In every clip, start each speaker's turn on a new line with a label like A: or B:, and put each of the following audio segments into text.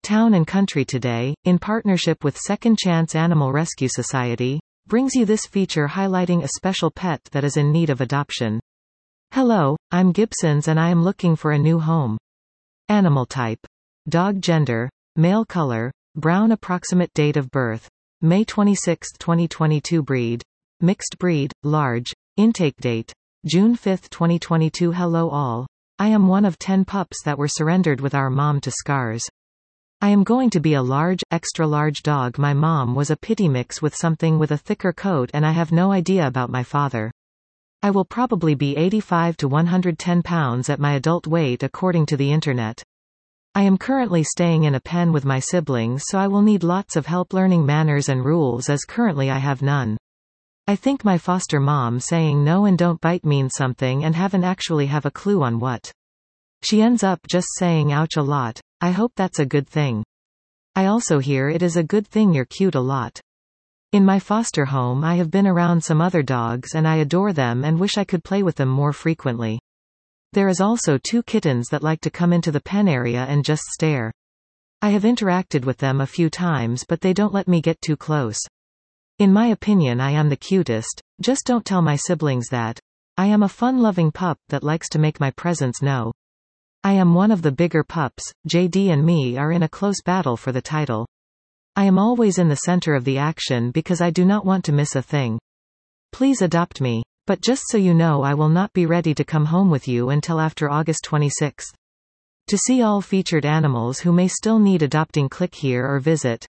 A: Town and Country Today, in partnership with Second Chance Animal Rescue Society, brings you this feature highlighting a special pet that is in need of adoption. Hello, I'm Gibsons and I am looking for a new home. Animal type. Dog gender, male color, brown. Approximate date of birth, May 26, 2022. Breed, mixed breed, large. Intake date, June 5, 2022. Hello all. I am one of 10 pups that were surrendered with our mom to Scars. I am going to be a large, extra large dog. My mom was a pity mix with something with a thicker coat and I have no idea about my father. I will probably be 85 to 110 pounds at my adult weight according to the internet. I am currently staying in a pen with my siblings, so I will need lots of help learning manners and rules as currently I have none. I think my foster mom saying no and don't bite means something and haven't actually have a clue on what. She ends up just saying ouch a lot. I hope that's a good thing. I also hear it is a good thing you're cute a lot. In my foster home I have been around some other dogs and I adore them and wish I could play with them more frequently. There is also 2 kittens that like to come into the pen area and just stare. I have interacted with them a few times but they don't let me get too close. In my opinion I am the cutest, just don't tell my siblings that. I am a fun-loving pup that likes to make my presence known. I am one of the bigger pups. JD and me are in a close battle for the title. I am always in the center of the action because I do not want to miss a thing. Please adopt me. But just so you know, I will not be ready to come home with you until after August 26th. To see all featured animals who may still need adopting, click here or visit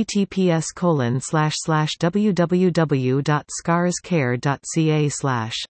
A: https://www.scarscare.ca/